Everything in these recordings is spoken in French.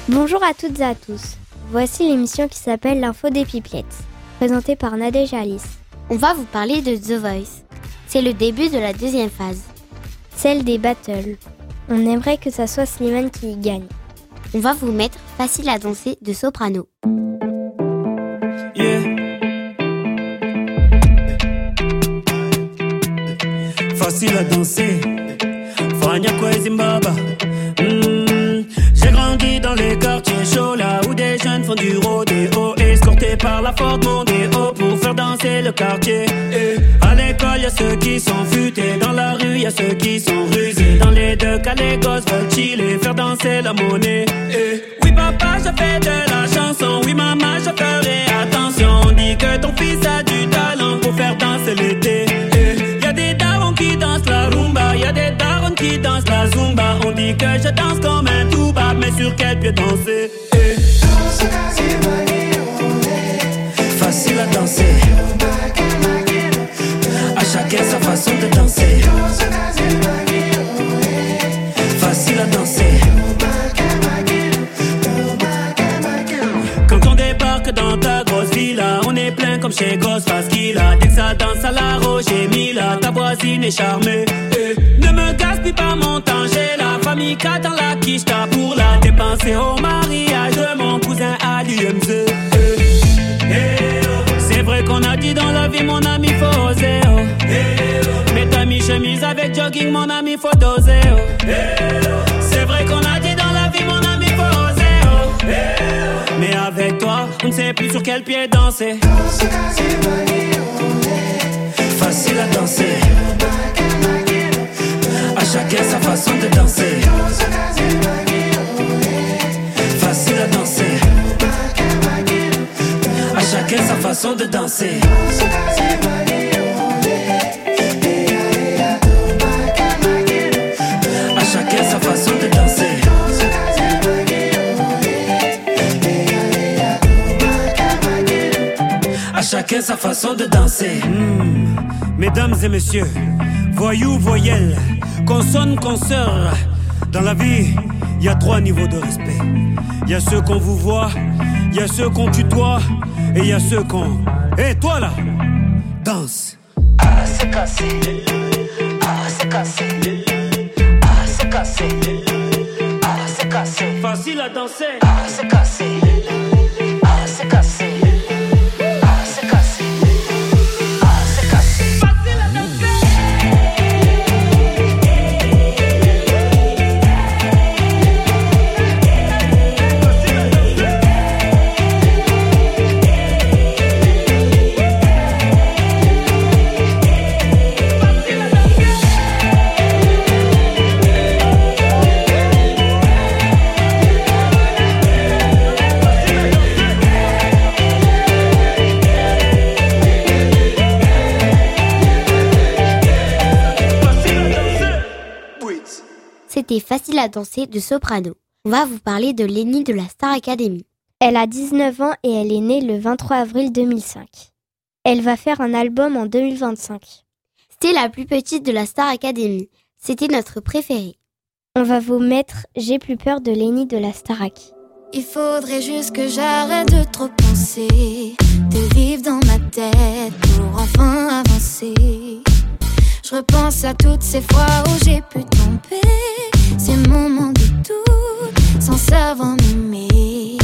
Bonjour à toutes et à tous. Voici l'émission qui s'appelle l'Info des Pipelettes, présentée par Nadège Alice. On va vous parler de The Voice. C'est le début de la deuxième phase. Celle des battles. On aimerait que ça soit Slimane qui y gagne. On va vous mettre Facile à danser de Soprano. Yeah. Facile à danser. Fanya Zimbabwe. J'ai grandi dans les quartiers chauds, là où des jeunes font du rodéo, escortés par la Ford Mondeo pour faire danser le quartier. À l'école, y'a ceux qui sont futés, dans la rue, y'a ceux qui sont rusés. Dans les deux cas, les gosses veulent chiller, faire danser la monnaie. Oui, papa, je fais de la chanson. Oui, maman, je ferai attention. On dit que ton fils a du talent pour faire danser l'été. Y'a des darons qui dansent la rumba, y'a des darons qui dansent la zumba. On dit que je danse comme un toubab, mais sur quel pied danser? Facile à danser. À chacun sa façon de danser. Facile à danser. Quand on débarque dans ta grosse villa, on est plein comme chez Ghostface Killah. Dès que ça danse à la Roger Mila, ta voisine est charmée. Ne me gaspille pas mon temps, j'ai la famille qui attend la quicheta pour la dépenser au mariage de mon cousin à l'UMZ. C'est vrai qu'on a dit dans la vie, mon ami, faut oser. Mets ta mi-chemise avec jogging, mon ami, faut doser. C'est vrai qu'on a dit dans la vie, mon ami, faut oser. Mais avec toi, on ne sait plus sur quel pied danser. Facile à danser. À chacun sa façon de danser. Facile à danser. À chacun sa façon de danser. À chacun sa façon de danser. À chacun sa façon de danser. Mesdames et messieurs, voyous, voyelles, consonnes, consoeurs. Dans la vie, il y a 3 niveaux de respect. Il y a ceux qu'on vous voit, il y a ceux qu'on tutoie, et il y a ceux qu'on... Hé, toi là, danse. Ah, c'est cassé. Ah, c'est cassé. Ah, c'est cassé. Ah, c'est cassé. Facile à danser. Ah, c'est cassé. Ah, c'est cassé. Ah, c'est cassé. Ah, c'est cassé. Facile à danser. C'était Facile à danser de Soprano. On va vous parler de Lenny de la Star Academy. Elle a 19 ans et elle est née le 23 avril 2005. Elle va faire un album en 2025. C'était la plus petite de la Star Academy. C'était notre préférée. On va vous mettre J'ai plus peur de Lenny de la Starac. Il faudrait juste que j'arrête de trop penser, de vivre dans ma tête pour enfin avancer. Je repense à toutes ces fois où j'ai pu tomber, ces moments de doute, sans savoir m'aimer.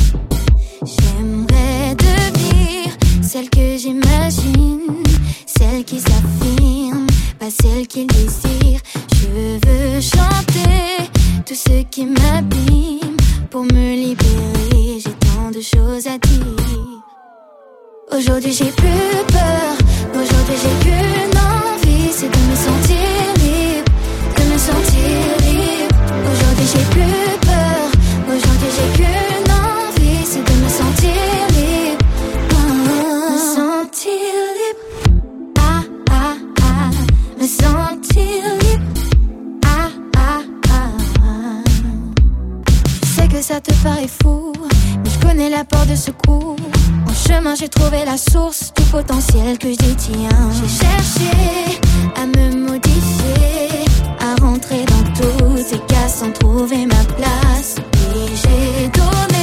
J'aimerais devenir celle que j'imagine, celle qui s'affirme, pas celle qui désire. Je veux chanter tout ce qui m'abîme pour me libérer. J'ai tant de choses à dire. Aujourd'hui j'ai plus peur, aujourd'hui j'ai qu'une envie, c'est de me sentir libre, de me sentir libre. Aujourd'hui j'ai plus peur, aujourd'hui j'ai qu'une envie, c'est de me sentir libre, me sentir libre. Ah ah ah, me sentir libre. Ah ah ah. Je sais que ça te paraît fou, mais je connais la porte de secours. En chemin j'ai trouvé la source du potentiel que je détiens. J'ai cherché à me modifier, à rentrer dans tous ces cas sans trouver ma place. Et j'ai donné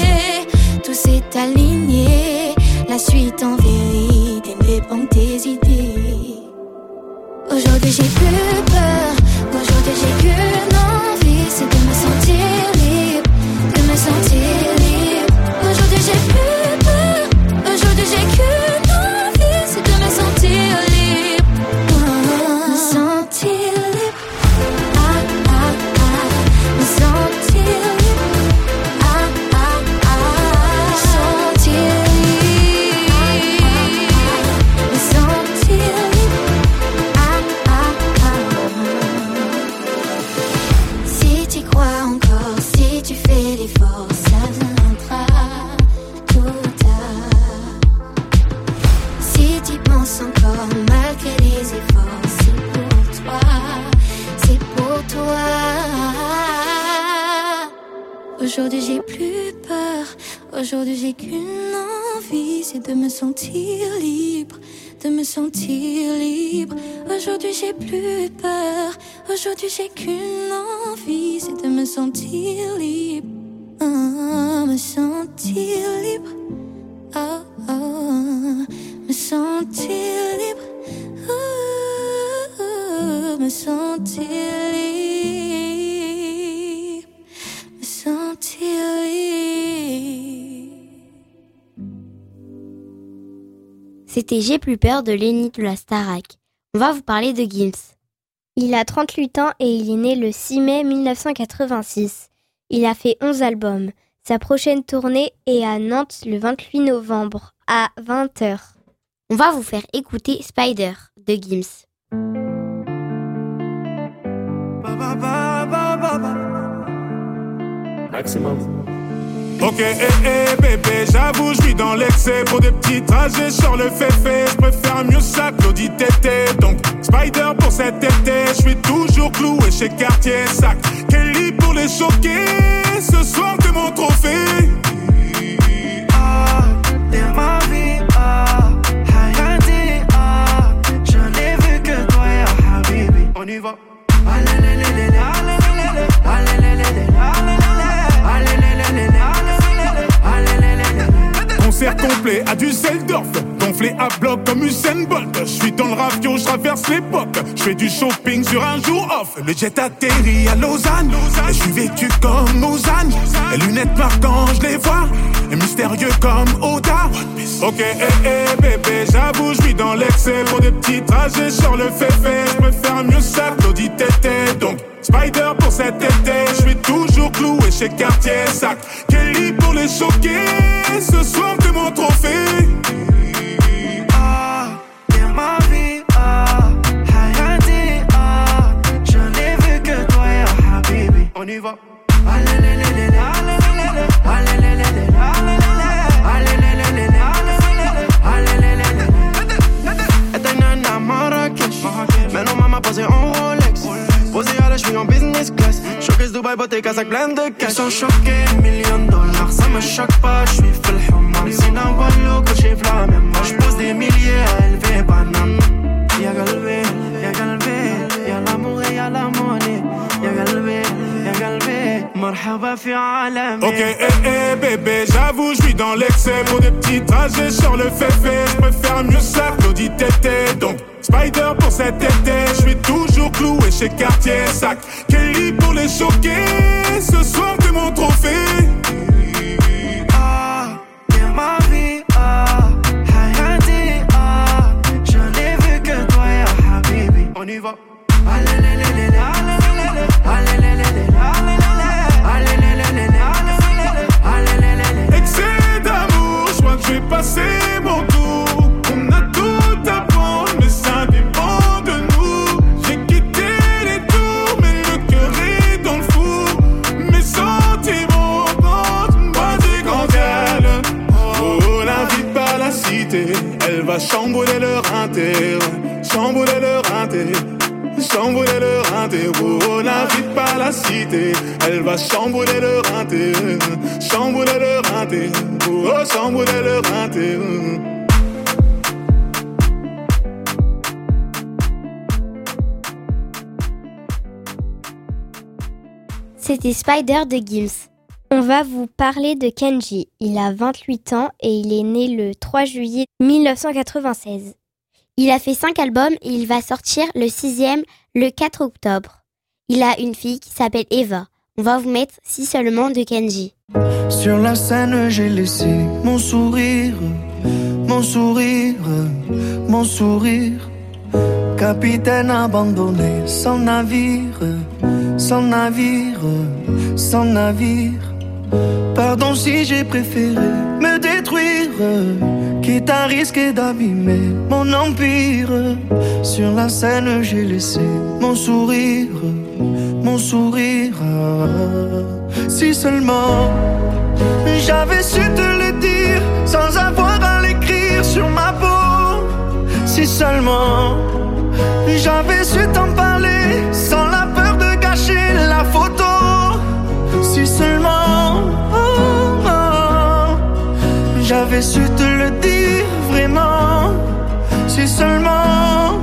j'ai plus peur. Aujourd'hui j'ai qu'une envie, c'est de me sentir libre, de me sentir libre. Aujourd'hui j'ai plus peur. Aujourd'hui j'ai qu'une envie, c'est de me sentir libre. Me sentir libre. Me sentir libre. Me sentir libre. Me sentir libre. C'était J'ai plus peur de Lenny de la Starac. On va vous parler de Gims. Il a 38 ans et il est né le 6 mai 1986. Il a fait 11 albums. Sa prochaine tournée est à Nantes le 28 novembre à 20h. On va vous faire écouter Spider de Gims. Maximum. Ok, bébé, j'avoue, je vis dans l'excès. Pour des petits trajets, sur le féfé. Je préfère mieux ça que l'audit tété. Donc, Spider pour cet été. Je suis toujours cloué chez Cartier Sac. Kelly pour les choquer. Ce soir, t'es mon trophée. T'es ma vie, Hayati, je n'ai vu que toi, ya Habibi. On y va. Concert complet à Düsseldorf, gonflé à bloc comme Usain Bolt. Je suis dans le ravio, je traverse l'époque. Je fais du shopping sur un jour off. Le jet atterrit à Lausanne, et je suis vêtu comme Lausanne. Les lunettes marquantes, je les vois, et mystérieux comme Oda. Ok, bébé, j'avoue, je vis dans l'excès. Pour des petits trajets sur le féfé. Je préfère mieux ça que l'audit tété. Donc, Spider pour cet été. Je suis toujours cloué chez Cartier Sac. Kelly pour les choquer. Ce soir, t'es mon trophée. T'es ma vie, Hayati, je n'ai vu que toi, ya Habibi. On y va. Maintenant maman posée en Rolex. Posée à la, j'suis en business class. Showcase Dubaï, beauté, Kazakh, plein de cash. Ils sont choqués, $1,000,000. Ça me choque pas, j'suis full human. Sina wallo, que j'ai la même. Moi j'pose des milliers à élever banane. Y'a galvé, y'a l'amour et y'a la monnaie. Y'a galvé, marhaba fi alam. Ok, bébé, j'avoue, je vis dans l'excès. Pour des petits trajets sur le féfé. Je préfère mieux ça que l'audit tété. Donc, Spider pour cet été. Je suis toujours cloué chez Cartier Sac. Kelly pour les choquer. Ce soir, t'es mon trophée. T'es ma vie, Hayati, je n'ai vu que toi, ya Habibi. On y va. Excès d'amour, je crois que je vais passer mon tour. On a tout à prendre, mais ça dépend de nous. J'ai quitté les tours, mais le cœur est dans le four. Mes sentiments comptent, moi c'est quand elle. Oh, l'invite par la cité, elle va chambouler leur inter. Chambouler leur inter. Chambouler le rinté, oh, l'invite pas la cité. Elle va chambouler le rinté. Chambouler le rinté, oh, chambouler le rinté. C'était Spider de Gims. On va vous parler de Kenji. Il a 28 ans et il est né le 3 juillet 1996. Il a fait 5 albums et il va sortir le 6e le 4 octobre. Il a une fille qui s'appelle Eva. On va vous mettre Si seulement de Kenji. Sur la scène, j'ai laissé mon sourire, mon sourire, mon sourire. Capitaine abandonné, sans navire, sans navire, sans navire. Pardon si j'ai préféré me détruire, quitte à risquer d'abîmer mon empire. Sur la scène, j'ai laissé mon sourire, mon sourire. Si seulement j'avais su te le dire sans avoir à l'écrire sur ma peau. Si seulement j'avais su t'en parler sans la peur de gâcher la photo. Si seulement J'avais su te le dire vraiment, si seulement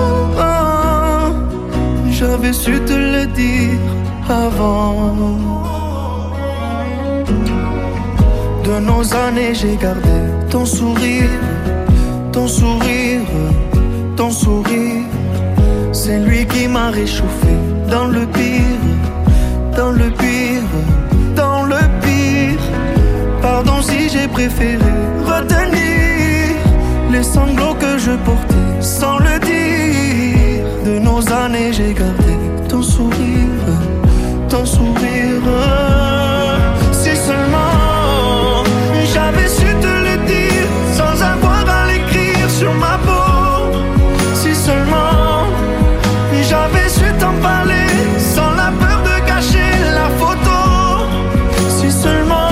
j'avais su te le dire avant. De nos années j'ai gardé ton sourire, ton sourire, ton sourire. C'est lui qui m'a réchauffé dans le pire, dans le pire, dans le pire. Pardon si j'ai préféré retenir les sanglots que je portais sans le dire. De nos années j'ai gardé ton sourire, ton sourire. Si seulement j'avais su te le dire sans avoir à l'écrire sur ma peau. Si seulement j'avais su t'en parler sans la peur de cacher la photo. Si seulement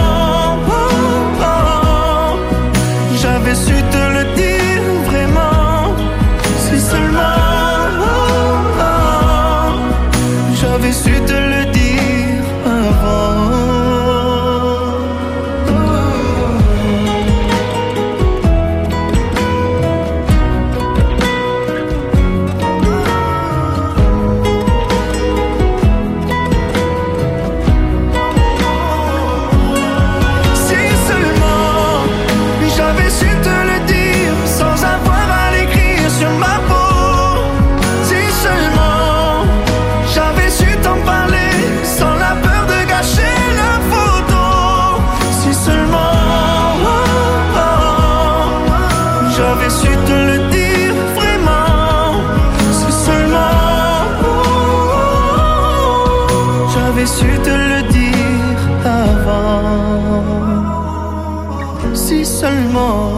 j'avais su te le dire vraiment. Si seulement j'avais su te le dire avant. Su te le dire avant, si seulement.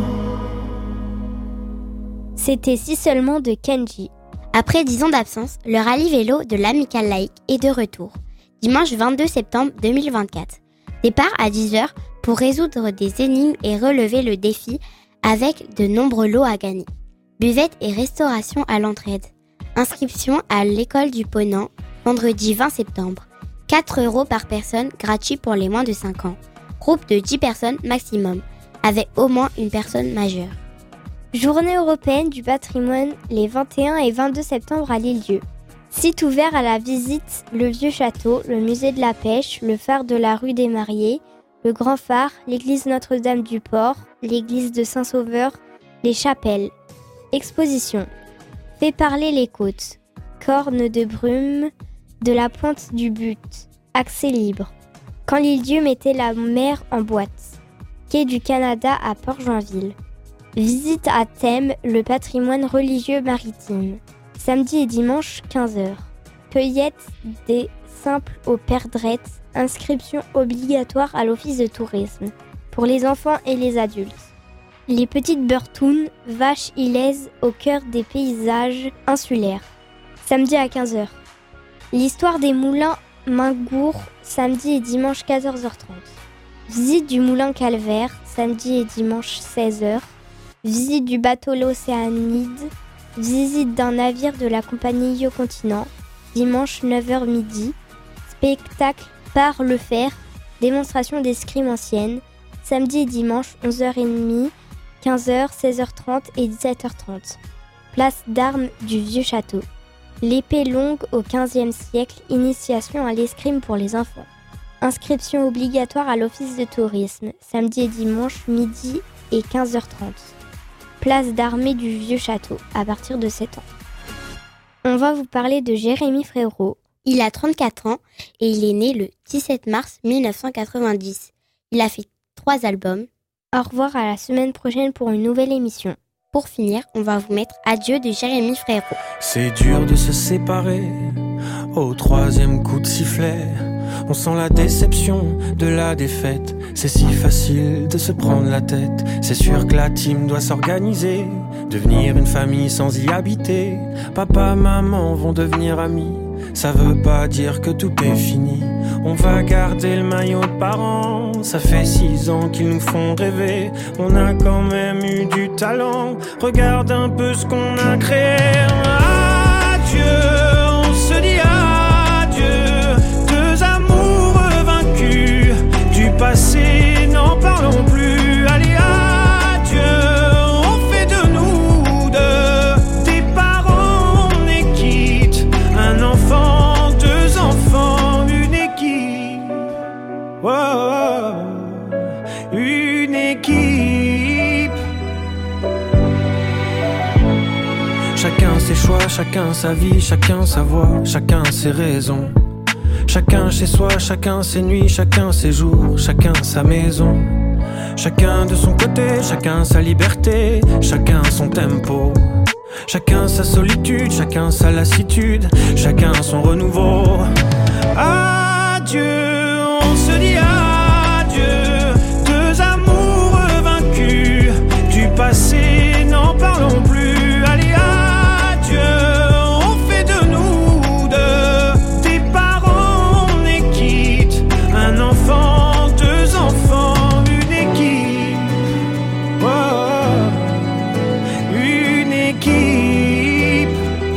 C'était Si seulement de Kenji. Après 10 ans d'absence, le rallye vélo de l'Amicale laïque est de retour. Dimanche 22 septembre 2024. Départ à 10h pour résoudre des énigmes et relever le défi avec de nombreux lots à gagner. Buvette et restauration à l'entraide. Inscription à l'école du Ponant, vendredi 20 septembre. 4 € par personne, gratuit pour les moins de 5 ans. Groupe de 10 personnes maximum, avec au moins une personne majeure. Journée européenne du patrimoine les 21 et 22 septembre à L'Île-Dieu. Site ouvert à la visite, le Vieux Château, le musée de la pêche, le phare de la rue des Mariés, le Grand Phare, l'église Notre-Dame-du-Port, l'église de Saint-Sauveur, les chapelles. Exposition. Fait parler les côtes. Cornes de brume, de la pointe du but. Accès libre. Quand L'Île-Dieu mettait la mer en boîte. Quai du Canada à Port-Joinville. Visite à thème, le patrimoine religieux maritime. Samedi et dimanche, 15h. Cueillette des simples aux perdrettes. Inscription obligatoire à l'office de tourisme. Pour les enfants et les adultes. Les petites Burtounes, vaches ilaises au cœur des paysages insulaires. Samedi à 15h. L'histoire des moulins Mingour, samedi et dimanche 14h30. Visite du moulin Calvaire, samedi et dimanche 16h. Visite du bateau l'Océanide. Visite d'un navire de la compagnie Yo-Continent, dimanche 9h midi. Spectacle par le fer, démonstration d'escrime ancienne, samedi et dimanche 11h30, 15h, 16h30 et 17h30. Place d'armes du Vieux Château. L'épée longue au XVe siècle, initiation à l'escrime pour les enfants. Inscription obligatoire à l'office de tourisme, samedi et dimanche, midi et 15h30. Place d'armée du Vieux Château, à partir de 7 ans. On va vous parler de Jérémy Frérot. Il a 34 ans et il est né le 17 mars 1990. Il a fait 3 albums. Au revoir à la semaine prochaine pour une nouvelle émission. Pour finir, on va vous mettre Adieu de Jérémy Frérot. C'est dur de se séparer au 3e coup de sifflet. On sent la déception de la défaite. C'est si facile de se prendre la tête. C'est sûr que la team doit s'organiser, devenir une famille sans y habiter. Papa, maman vont devenir amis. Ça veut pas dire que tout est fini. On va garder le maillot de parents. Ça fait 6 ans qu'ils nous font rêver. On a quand même eu du talent. Regarde un peu ce qu'on a créé. Adieu, on se dit adieu. 2 amours vaincus. Du passé, n'en parlons plus. Allez, Oh, une équipe. Chacun ses choix, chacun sa vie, chacun sa voix, chacun ses raisons. Chacun chez soi, chacun ses nuits, chacun ses jours, chacun sa maison. Chacun de son côté, chacun sa liberté, chacun son tempo. Chacun sa solitude, chacun sa lassitude, chacun son renouveau. Adieu, on se dit adieu. Deux amours vaincus, du passé n'en parlons plus. Allez, adieu, on fait de nous deux des parents, on est quitte. Un enfant, deux enfants, une équipe. Oh, une équipe.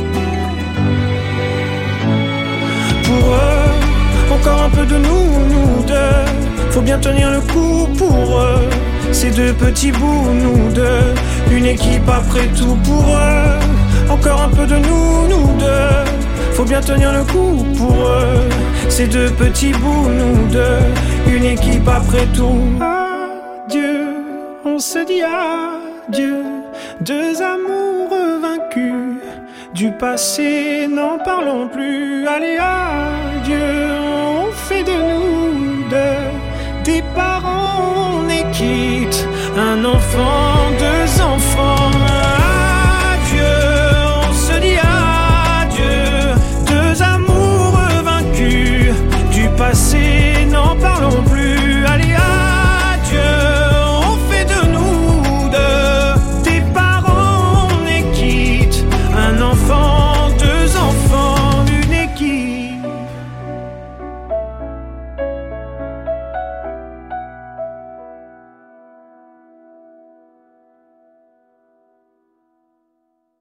Pour eux, encore un peu de nous deux. Faut bien tenir le coup pour eux. Ces deux petits bouts, nous deux. Une équipe après tout pour eux. Encore un peu de nous deux. Faut bien tenir le coup pour eux. Ces deux petits bouts, nous deux. Une équipe après tout. Adieu, on se dit adieu. Deux amours vaincus. Du passé, n'en parlons plus. Allez, adieu, on fait de nous deux des parents, on est quitte. Un enfant,